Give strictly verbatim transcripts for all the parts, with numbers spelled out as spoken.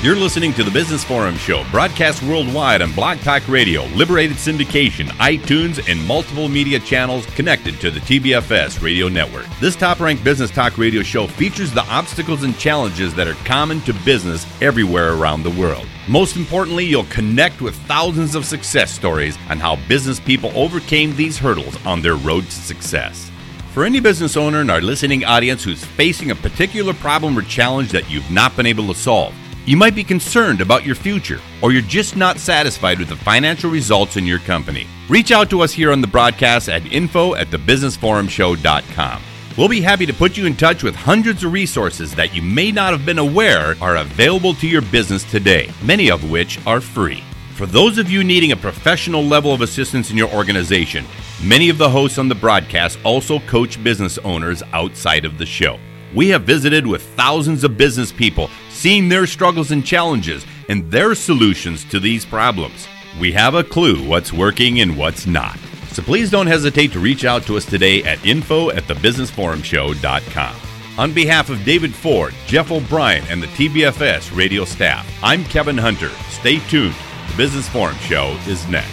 You're listening to the Business Forum Show, broadcast worldwide on Blog Talk Radio, Liberated Syndication, iTunes, and multiple media channels connected to the T B F S radio network. This top-ranked business talk radio show features the obstacles and challenges that are common to business everywhere around the world. Most importantly, you'll connect with thousands of success stories on how business people overcame these hurdles on their road to success. For any business owner in our listening audience who's facing a particular problem or challenge that you've not been able to solve, you might be concerned about your future, or you're just not satisfied with the financial results in your company. Reach out to us here on the broadcast at info at the business forum show dot com. We'll be happy to put you in touch with hundreds of resources that you may not have been aware are available to your business today, many of which are free. For those of you needing a professional level of assistance in your organization, many of the hosts on the broadcast also coach business owners outside of the show. We have visited with thousands of business people, seeing their struggles and challenges and their solutions to these problems. We have a clue what's working and what's not. So please don't hesitate to reach out to us today at info at the business forum show dot com. On behalf of David Ford, Jeff O'Brien, and the T B F S radio staff, I'm Kevin Hunter. Stay tuned. The Business Forum Show is next.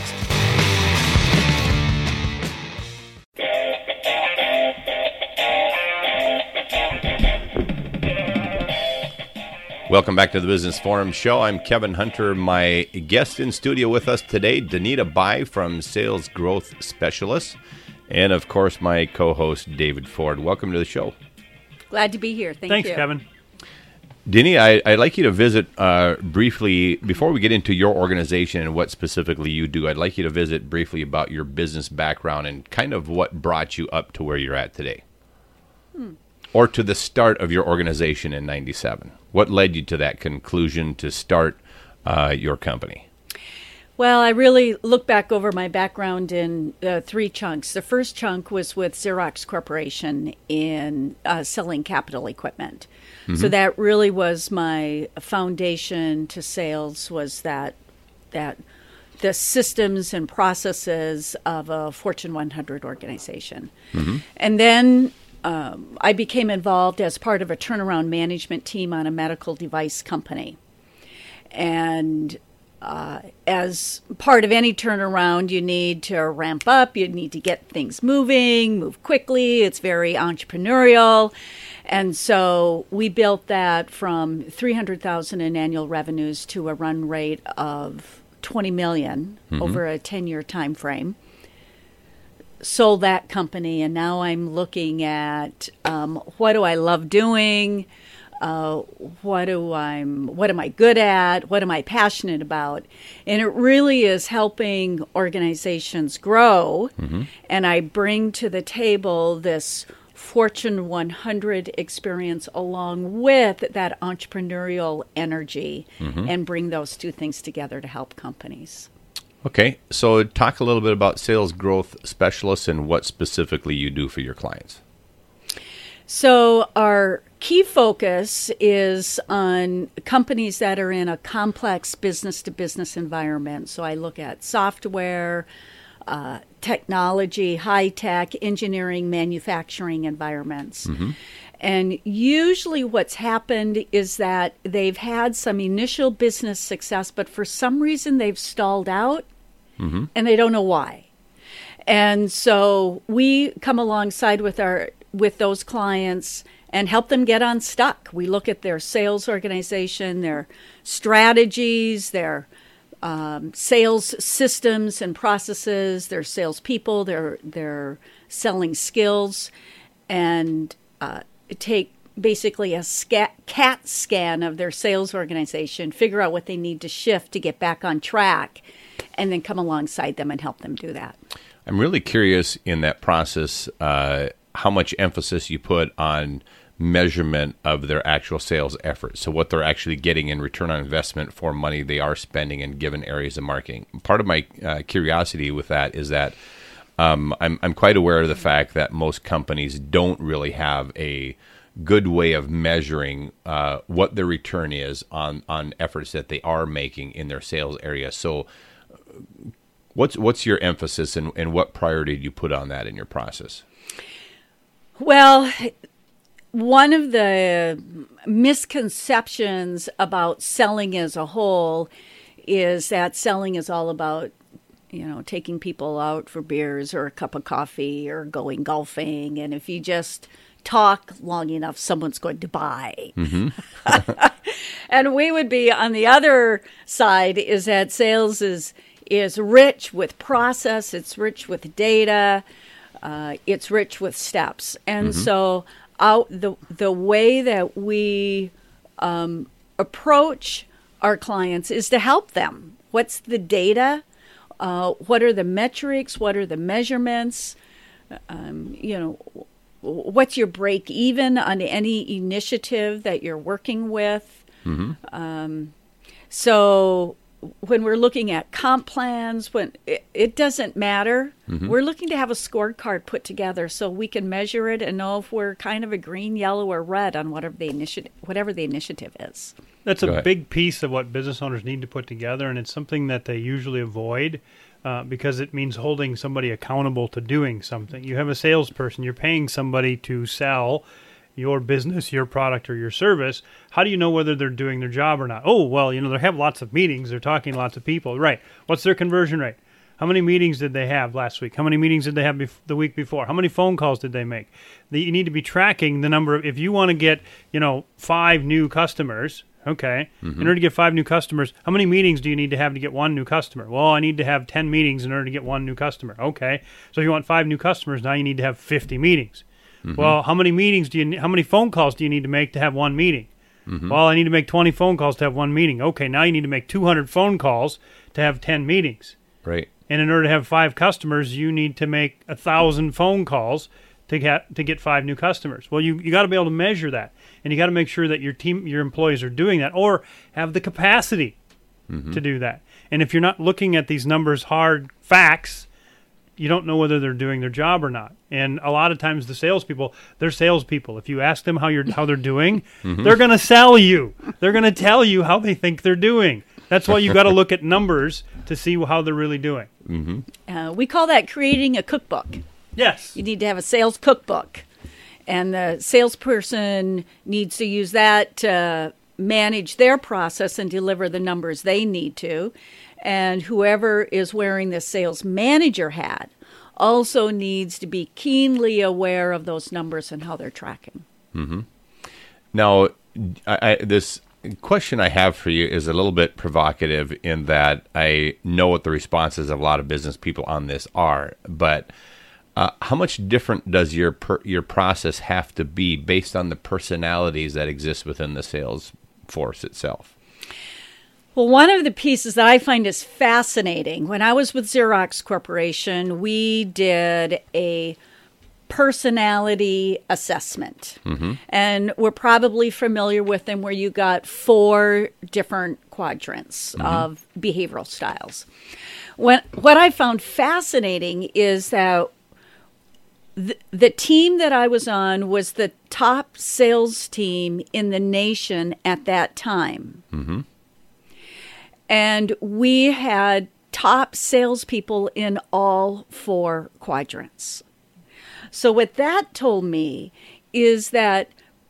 Welcome back to the Business Forum Show. I'm Kevin Hunter. My guest in studio with us today, Danita Bai from Sales Growth Specialists, and of course my co-host David Ford. Welcome to the show. Glad to be here. Thank Thanks, you. Kevin. Denny, I, I'd like you to visit uh, briefly, before we get into your organization and what specifically you do, I'd like you to visit briefly about your business background and kind of what brought you up to where you're at today. Hmm. Or to the start of your organization in ninety-seven. What led you to that conclusion to start uh, your company? Well, I really look back over my background in uh, three chunks. The first chunk was with Xerox Corporation in uh, selling capital equipment. Mm-hmm. So that really was my foundation to sales, was that that the systems and processes of a Fortune one hundred organization. Mm-hmm. And then Um, I became involved as part of a turnaround management team on a medical device company. And uh, as part of any turnaround, you need to ramp up, you need to get things moving, move quickly. It's very entrepreneurial. And so we built that from three hundred thousand dollars in annual revenues to a run rate of twenty million dollars mm-hmm. over a ten-year time frame. Sold that company, and now I'm looking at um, what do I love doing, uh, what do I'm, what am I good at, what am I passionate about, and it really is helping organizations grow. Mm-hmm. And I bring to the table this Fortune one hundred experience along with that entrepreneurial energy, mm-hmm. and bring those two things together to help companies. Okay, so talk a little bit about Sales Growth Specialists and what specifically you do for your clients. So our key focus is on companies that are in a complex business-to-business environment. So I look at software, uh, technology, high-tech, engineering, manufacturing environments. Mm-hmm. And usually what's happened is that they've had some initial business success, but for some reason they've stalled out, mm-hmm. and they don't know why. And so we come alongside with our with those clients and help them get unstuck. We look at their sales organization, their strategies, their um, sales systems and processes, their salespeople, their their selling skills, and uh, take basically a scat, CAT scan of their sales organization, figure out what they need to shift to get back on track, and then come alongside them and help them do that. I'm really curious in that process uh, how much emphasis you put on measurement of their actual sales efforts. So what they're actually getting in return on investment for money they are spending in given areas of marketing. Part of my uh, curiosity with that is that Um, I'm, I'm quite aware of the fact that most companies don't really have a good way of measuring uh, what their return is on, on efforts that they are making in their sales area. So what's what's your emphasis and, and what priority do you put on that in your process? Well, one of the misconceptions about selling as a whole is that selling is all about, you know, taking people out for beers or a cup of coffee or going golfing. And if you just talk long enough, someone's going to buy. Mm-hmm. And we would be on the other side, is that sales is is rich with process, it's rich with data, uh, it's rich with steps. And mm-hmm. so out the the way that we um, approach our clients is to help them. What's the data? Uh, what are the metrics? What are the measurements? Um, you know, what's your break even on any initiative that you're working with? Mm-hmm. Um, so when we're looking at comp plans, when it, it doesn't matter, mm-hmm. we're looking to have a scorecard put together so we can measure it and know if we're kind of a green, yellow, or red on whatever the initiative, whatever the initiative is. That's a big piece of what business owners need to put together, and it's something that they usually avoid uh, because it means holding somebody accountable to doing something. You have a salesperson, you're paying somebody to sell your business, your product, or your service. How do you know whether they're doing their job or not? Oh, well, you know, they have lots of meetings. They're talking to lots of people. Right. What's their conversion rate? How many meetings did they have last week? How many meetings did they have bef- the week before? How many phone calls did they make? The, you need to be tracking the number of, if you want to get, you know, five new customers, okay, mm-hmm. in order to get five new customers, how many meetings do you need to have to get one new customer? Well, I need to have ten meetings in order to get one new customer. Okay. So if you want five new customers, now you need to have fifty meetings. Mm-hmm. Well, how many meetings do you? How many phone calls do you need to make to have one meeting? Mm-hmm. Well, I need to make twenty phone calls to have one meeting. Okay, now you need to make two hundred phone calls to have ten meetings. Right. And in order to have five customers, you need to make a thousand phone calls to get to get five new customers. Well, you you got to be able to measure that, and you got to make sure that your team, your employees, are doing that, or have the capacity mm-hmm. to do that. And if you're not looking at these numbers, hard facts, you don't know whether they're doing their job or not. And a lot of times the salespeople, they're salespeople. If you ask them how you're how they're doing, mm-hmm. they're going to sell you. They're going to tell you how they think they're doing. That's why you got to look at numbers to see how they're really doing. Mm-hmm. Uh, we call that creating a cookbook. Yes. You need to have a sales cookbook. And the salesperson needs to use that to manage their process and deliver the numbers they need to. And whoever is wearing the sales manager hat also needs to be keenly aware of those numbers and how they're tracking. Mm-hmm. Now, I, I, this question I have for you is a little bit provocative in that I know what the responses of a lot of business people on this are, but uh, how much different does your per, your process have to be based on the personalities that exist within the sales force itself? Well, one of the pieces that I find is fascinating, when I was with Xerox Corporation, we did a personality assessment. Mm-hmm. And we're probably familiar with them, where you got four different quadrants mm-hmm. of behavioral styles. When, what I found fascinating is that the, the team that I was on was the top sales team in the nation at that time. Mm-hmm. And we had top salespeople in all four quadrants. So what that told me is that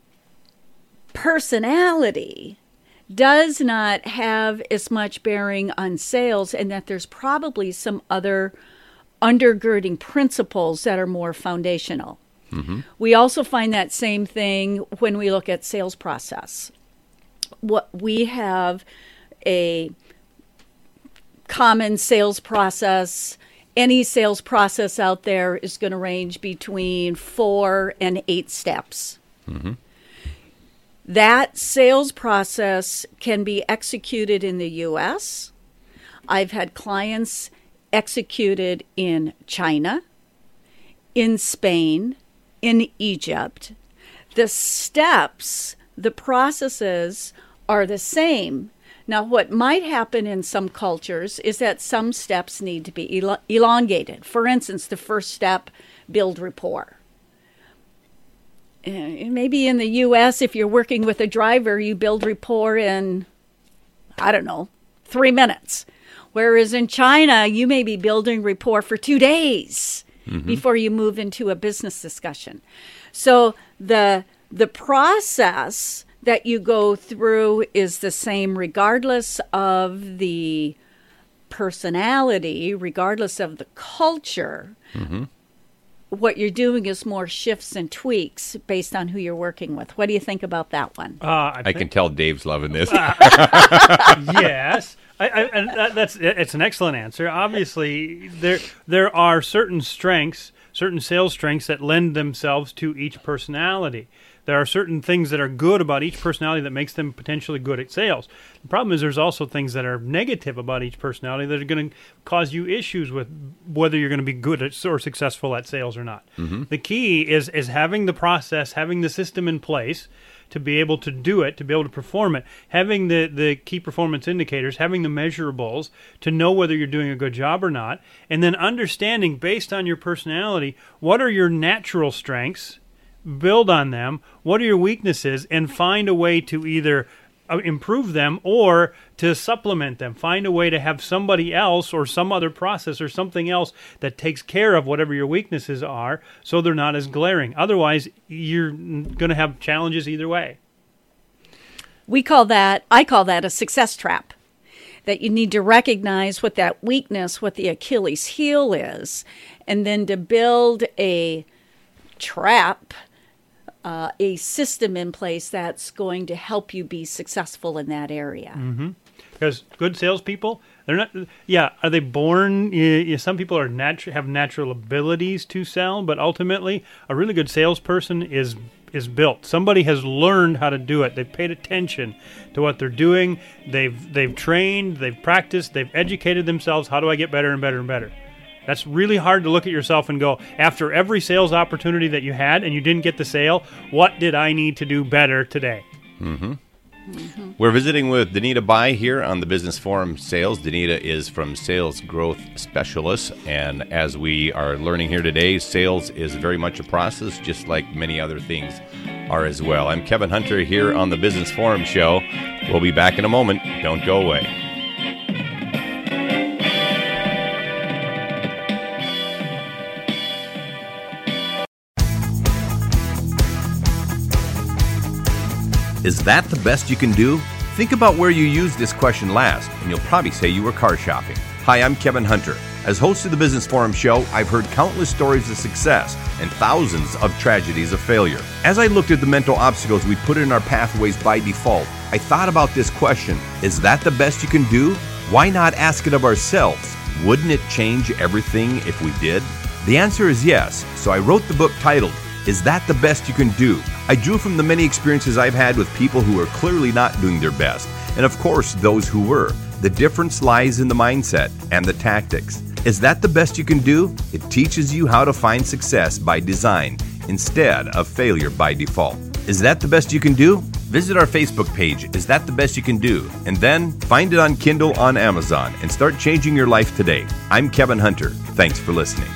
personality does not have as much bearing on sales, and that there's probably some other undergirding principles that are more foundational. Mm-hmm. We also find that same thing when we look at sales process. What we have a common sales process. Any sales process out there is going to range between four and eight steps. Mm-hmm. That sales process can be executed in the U S. I've had clients executed in China, in Spain, in Egypt. The steps, the processes are the same. Now, what might happen in some cultures is that some steps need to be el- elongated. For instance, the first step, build rapport. And maybe in the U S, if you're working with a driver, you build rapport in, I don't know, three minutes. Whereas in China, you may be building rapport for two days mm-hmm. before you move into a business discussion. So the The process that you go through is the same regardless of the personality, regardless of the culture. Mm-hmm. What you're doing is more shifts and tweaks based on who you're working with. What do you think about that one? Uh, I, I think, can tell Dave's loving this. Yes, I, I, and that, that's it's an excellent answer. Obviously, there there are certain strengths, certain sales strengths that lend themselves to each personality. There are certain things that are good about each personality that makes them potentially good at sales. The problem is there's also things that are negative about each personality that are going to cause you issues with whether you're going to be good at or successful at sales or not. Mm-hmm. The key is is having the process, having the system in place to be able to do it, to be able to perform it, having the, the key performance indicators, having the measurables to know whether you're doing a good job or not, and then understanding based on your personality, what are your natural strengths, build on them, what are your weaknesses, and find a way to either improve them or to supplement them. Find a way to have somebody else or some other process or something else that takes care of whatever your weaknesses are so they're not as glaring. Otherwise, you're going to have challenges either way. We call that, I call that a success trap. That you need to recognize what that weakness, what the Achilles heel is, and then to build a trap, Uh, a system in place that's going to help you be successful in that area. Mm-hmm. Because good salespeople, they're not. Yeah, are they born? You, you, some people are natu- have natural abilities to sell, but ultimately, a really good salesperson is is built. Somebody has learned how to do it. They've paid attention to what they're doing. They've they've trained. They've practiced. They've educated themselves. How do I get better and better and better? That's really hard to look at yourself and go, after every sales opportunity that you had and you didn't get the sale, what did I need to do better today? Mm-hmm. Mm-hmm. We're visiting with Danita Bai here on the Business Forum Sales. Danita is from Sales Growth Specialists, and as we are learning here today, sales is very much a process, just like many other things are as well. I'm Kevin Hunter here on the Business Forum Show. We'll be back in a moment. Don't go away. Is that the best you can do? Think about where you used this question last, and you'll probably say you were car shopping. Hi, I'm Kevin Hunter. As host of the Business Forum Show, I've heard countless stories of success and thousands of tragedies of failure. As I looked at the mental obstacles we put in our pathways by default, I thought about this question: is that the best you can do? Why not ask it of ourselves? Wouldn't it change everything if we did? The answer is yes, so I wrote the book titled, Is That the Best You Can Do? I drew from the many experiences I've had with people who are clearly not doing their best, and of course those who were. The difference lies in the mindset and the tactics. Is that the best you can do? It teaches you how to find success by design instead of failure by default. Is that the best you can do? Visit our Facebook page, Is That the Best You Can Do? And then find it on Kindle on Amazon and start changing your life today. I'm Kevin Hunter. Thanks for listening.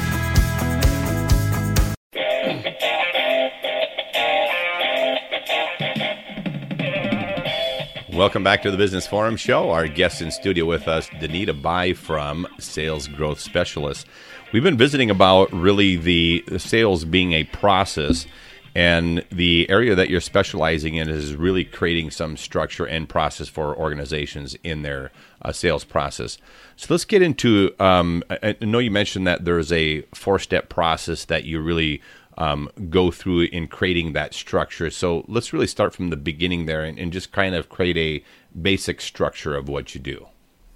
Welcome back to the Business Forum Show. Our guest in studio with us, Danita Bai from Sales Growth Specialists. We've been visiting about really the sales being a process, and the area that you're specializing in is really creating some structure and process for organizations in their uh, sales process. So let's get into, um, I know you mentioned that there's a four-step process that you really Um, go through in creating that structure. So let's really start from the beginning there and, and just kind of create a basic structure of what you do.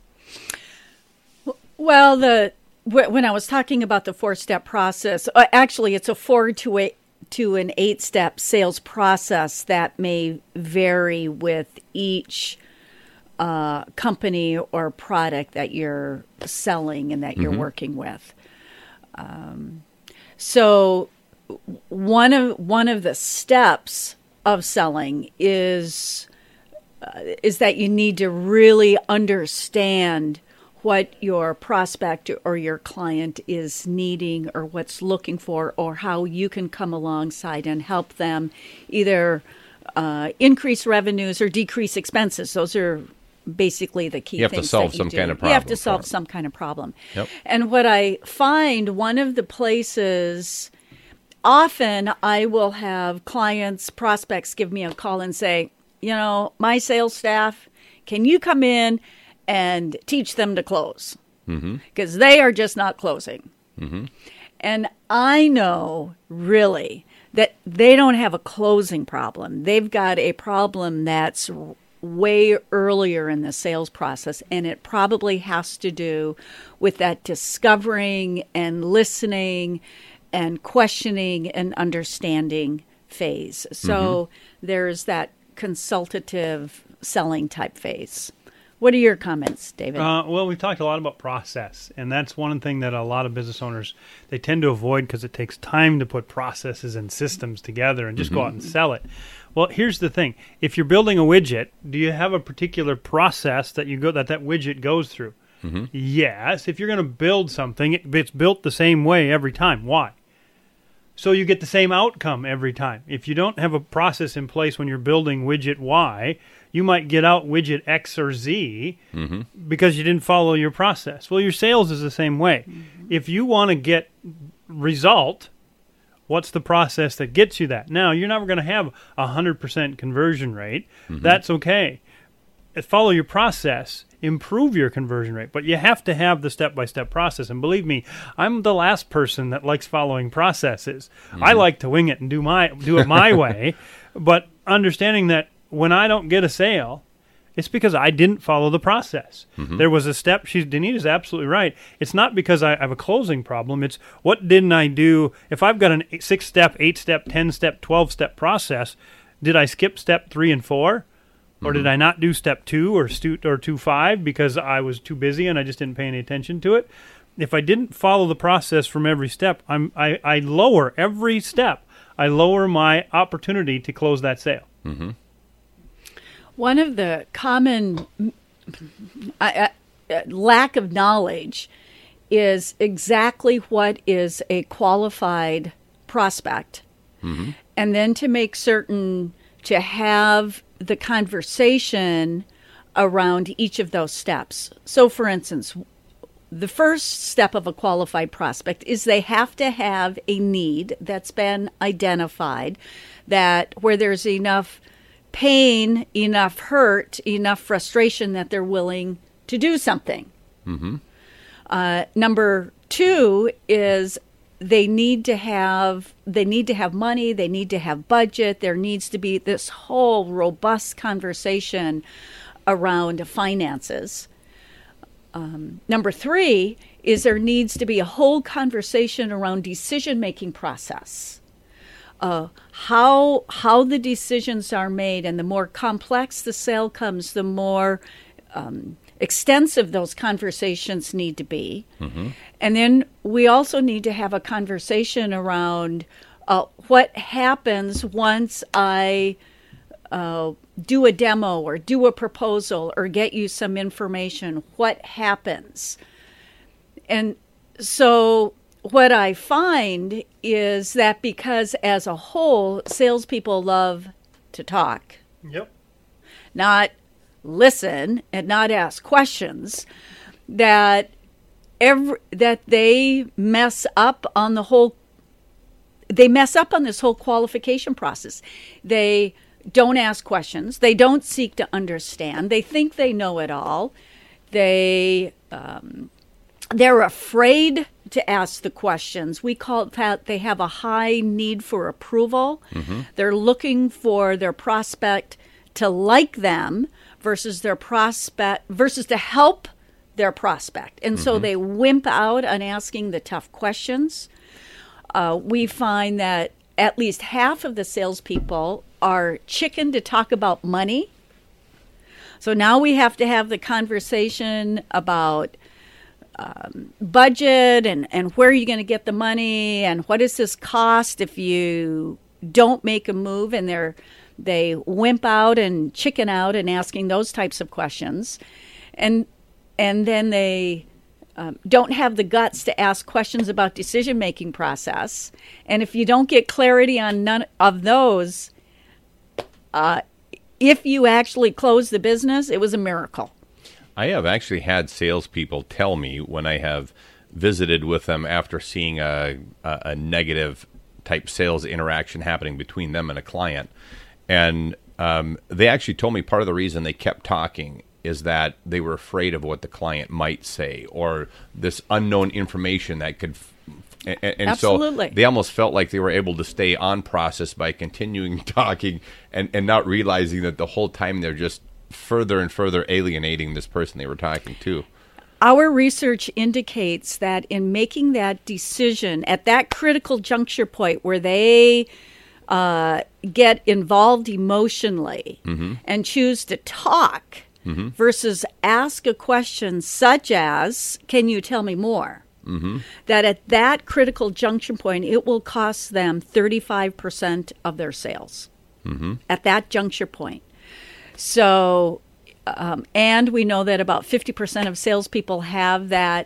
Well, the when I was talking about the four-step process, uh, actually it's a four to eight to an eight-step sales process that may vary with each uh, company or product that you're selling and that you're mm-hmm. working with. Um, so One of one of the steps of selling is uh, is that you need to really understand what your prospect or your client is needing or what's looking for, or how you can come alongside and help them either uh, increase revenues or decrease expenses. Those are basically the key you have things to solve that you some do. kind of problem. You have to solve some kind of problem. Yep. And what I find, one of the places often I will have clients, prospects give me a call and say, you know, my sales staff, can you come in and teach them to close? Because mm-hmm. they are just not closing. Mm-hmm. And I know really that they don't have a closing problem. They've got a problem that's way earlier in the sales process, and it probably has to do with that discovering and listening and questioning and understanding phase. So mm-hmm. there's that consultative selling type phase. What are your comments, David? Uh, well, we've talked a lot about process, and that's one thing that a lot of business owners, they tend to avoid because it takes time to put processes and systems together and just mm-hmm. go out and sell it. Well, here's the thing. If you're building a widget, do you have a particular process that you go that that widget goes through? Mm-hmm. Yes. If you're going to build something, it, it's built the same way every time. Why? So you get the same outcome every time. If you don't have a process in place when you're building widget Y, you might get out widget X or Z mm-hmm. because you didn't follow your process. Well, your sales is the same way. Mm-hmm. If you want to get result, what's the process that gets you that? Now, you're never going to have a one hundred percent conversion rate. Mm-hmm. That's okay. Follow your process. Improve your conversion rate. But you have to have the step-by-step process. And believe me, I'm the last person that likes following processes. Mm-hmm. I like to wing it and do my do it my way. But understanding that when I don't get a sale, it's because I didn't follow the process. Mm-hmm. There was a step. She's Danita's absolutely right. It's not because I have a closing problem. It's what didn't I do? If I've got a six-step, eight-step, ten-step, twelve-step process, did I skip step three and four? Or did I not do step two or stu- or two five because I was too busy and I just didn't pay any attention to it? If I didn't follow the process from every step, I'm, I, I lower every step. I lower my opportunity to close that sale. Mm-hmm. One of the common uh, uh, lack of knowledge is exactly what is a qualified prospect. Mm-hmm. And then to make certain to have the conversation around each of those steps. So, for instance, the first step of a qualified prospect is they have to have a need that's been identified, that where there's enough pain, enough hurt, enough frustration that they're willing to do something. Mm-hmm. Uh, number two is They need to have they need to have money, they need to have budget, there needs to be this whole robust conversation around finances. Um, number three is there needs to be a whole conversation around decision-making process. Uh, how how the decisions are made, and the more complex the sale comes, the more um, extensive those conversations need to be. Mm-hmm. And then we also need to have a conversation around uh, what happens once I uh, do a demo or do a proposal or get you some information. What happens? And so what I find is that because as a whole, salespeople love to talk. Yep. Not listen and not ask questions, that every that they mess up on the whole they mess up on this whole qualification process. They don't ask questions, they don't seek to understand, they think they know it all, they um, they're afraid to ask the questions. We call that they have a high need for approval. Mm-hmm. They're looking for their prospect to like them versus their prospect versus to help their prospect. And mm-hmm. so they wimp out on asking the tough questions. Uh, we find that at least half of the salespeople are chicken to talk about money. So now we have to have the conversation about um, budget and, and where are you going to get the money and what does this cost if you don't make a move, and they're They wimp out and chicken out and asking those types of questions. And and then they um, don't have the guts to ask questions about decision-making process. And if you don't get clarity on none of those, uh, if you actually close the business, it was a miracle. I have actually had salespeople tell me when I have visited with them after seeing a, a, a negative type sales interaction happening between them and a client. And um, they actually told me part of the reason they kept talking is that they were afraid of what the client might say or this unknown information that could. And, and Absolutely. So they almost felt like they were able to stay on process by continuing talking and, and not realizing that the whole time they're just further and further alienating this person they were talking to. Our research indicates that in making that decision at that critical juncture point where they uh, get involved emotionally mm-hmm. and choose to talk mm-hmm. versus ask a question such as, can you tell me more? Mm-hmm. That at that critical junction point, it will cost them thirty-five percent of their sales mm-hmm. at that juncture point. So, um, and we know that about fifty percent of salespeople have that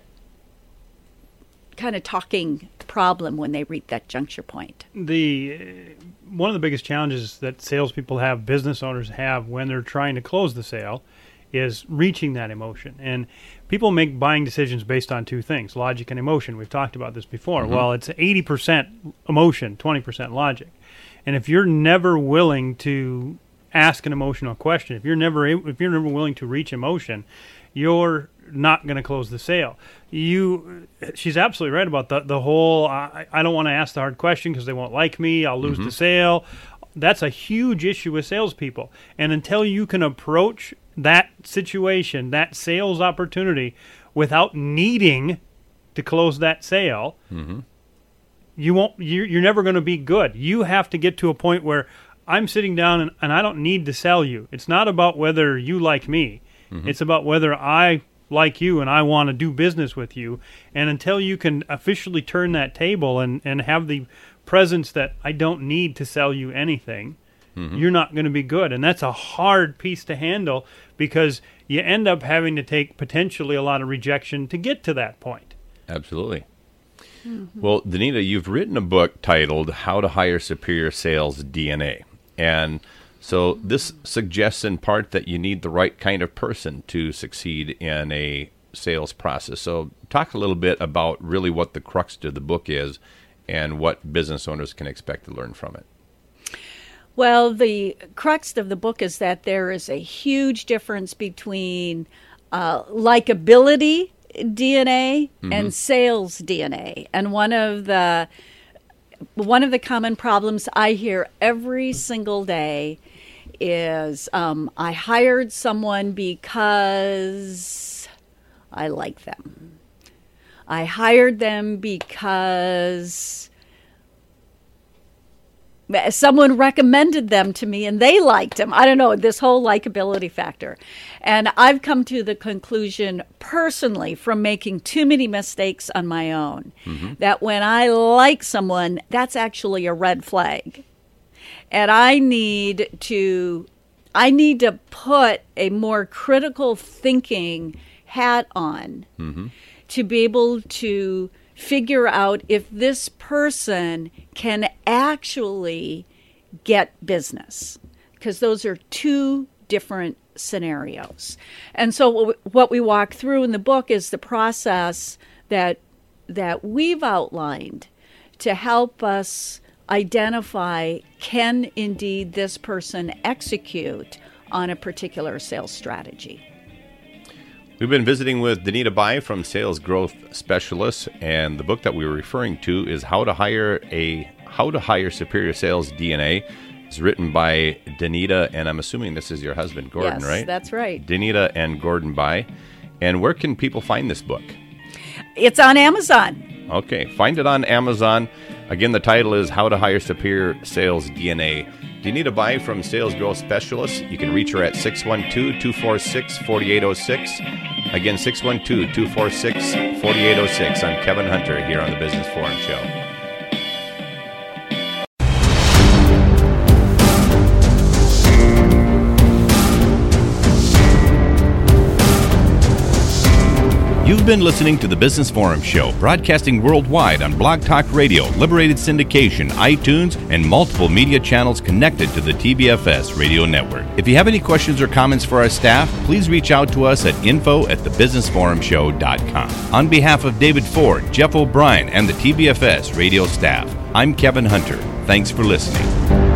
kind of talking problem when they reach that juncture point. The one of the biggest challenges that salespeople have, business owners have when they're trying to close the sale, is reaching that emotion. And people make buying decisions based on two things, logic and emotion. We've talked about this before. Mm-hmm. Well, it's eighty percent emotion, twenty percent logic. And if you're never willing to ask an emotional question, if you're never if you're never willing to reach emotion, you're not going to close the sale. You, she's absolutely right about the the whole. I, I don't want to ask the hard question because they won't like me. I'll lose mm-hmm. the sale. That's a huge issue with salespeople. And until you can approach that situation, that sales opportunity, without needing to close that sale, mm-hmm. you won't. You're, you're never going to be good. You have to get to a point where I'm sitting down and, and I don't need to sell you. It's not about whether you like me. Mm-hmm. It's about whether I like you and I want to do business with you. And until you can officially turn that table and, and have the presence that I don't need to sell you anything, mm-hmm. you're not going to be good. And that's a hard piece to handle because you end up having to take potentially a lot of rejection to get to that point. Absolutely. Mm-hmm. Well, Danita, you've written a book titled How to Hire Superior Sales D N A. And so this suggests in part that you need the right kind of person to succeed in a sales process. So talk a little bit about really what the crux to the book is and what business owners can expect to learn from it. Well, the crux of the book is that there is a huge difference between uh, likability D N A mm-hmm. and sales D N A. And one of the one of the common problems I hear every single day is um, I hired someone because I like them. I hired them because someone recommended them to me and they liked them. I don't know, this whole likability factor. And I've come to the conclusion personally from making too many mistakes on my own mm-hmm. that when I like someone, that's actually a red flag. And I need to I need to put a more critical thinking hat on mm-hmm. to be able to figure out if this person can actually get business, because those are two different scenarios. And so what we walk through in the book is the process that that we've outlined to help us identify, can indeed this person execute on a particular sales strategy. We've been visiting with Danita Bai from Sales Growth Specialists, and the book that we were referring to is How to Hire a How to Hire Superior Sales D N A. It's written by Danita, and I'm assuming this is your husband, Gordon, yes, right? Yes, that's right. Danita and Gordon Bai. And where can people find this book? It's on Amazon. Okay, find it on Amazon. Again, the title is How to Hire Superior Sales D N A. Danita Bai from Sales Growth Specialists. You can reach her at six one two, two four six, four eight zero six. Again, six one two, two four six, four eight zero six. I'm Kevin Hunter here on the Business Forum Show. You've been listening to the Business Forum Show, broadcasting worldwide on Blog Talk Radio, Liberated Syndication, iTunes, and multiple media channels connected to the T B F S radio network. If you have any questions or comments for our staff, please reach out to us at info at the business forum show dot com. On behalf of David Ford, Jeff O'Brien, and the T B F S radio staff, I'm Kevin Hunter. Thanks for listening.